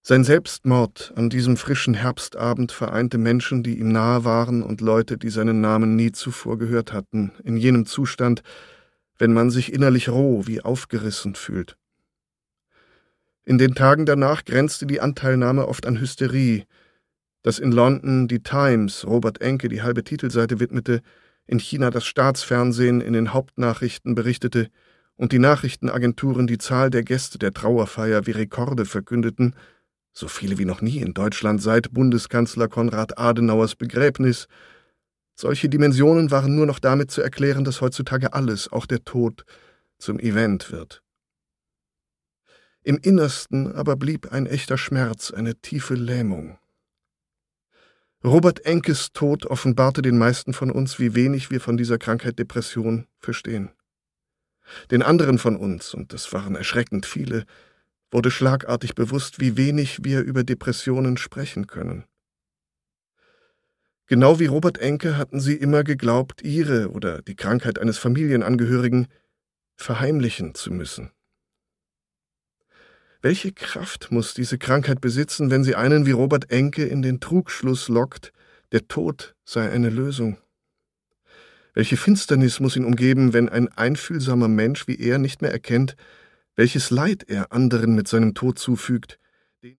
Sein Selbstmord an diesem frischen Herbstabend vereinte Menschen, die ihm nahe waren, und Leute, die seinen Namen nie zuvor gehört hatten, in jenem Zustand, wenn man sich innerlich roh wie aufgerissen fühlt. In den Tagen danach grenzte die Anteilnahme oft an Hysterie, dass in London die Times Robert Enke die halbe Titelseite widmete, in China das Staatsfernsehen in den Hauptnachrichten berichtete und die Nachrichtenagenturen die Zahl der Gäste der Trauerfeier wie Rekorde verkündeten, so viele wie noch nie in Deutschland seit Bundeskanzler Konrad Adenauers Begräbnis. Solche Dimensionen waren nur noch damit zu erklären, dass heutzutage alles, auch der Tod, zum Event wird. Im Innersten aber blieb ein echter Schmerz, eine tiefe Lähmung. Robert Enkes Tod offenbarte den meisten von uns, wie wenig wir von dieser Krankheit Depression verstehen. Den anderen von uns, und das waren erschreckend viele, wurde schlagartig bewusst, wie wenig wir über Depressionen sprechen können. Genau wie Robert Enke hatten sie immer geglaubt, ihre oder die Krankheit eines Familienangehörigen verheimlichen zu müssen. Welche Kraft muss diese Krankheit besitzen, wenn sie einen wie Robert Enke in den Trugschluss lockt, der Tod sei eine Lösung? Welche Finsternis muss ihn umgeben, wenn ein einfühlsamer Mensch wie er nicht mehr erkennt, welches Leid er anderen mit seinem Tod zufügt,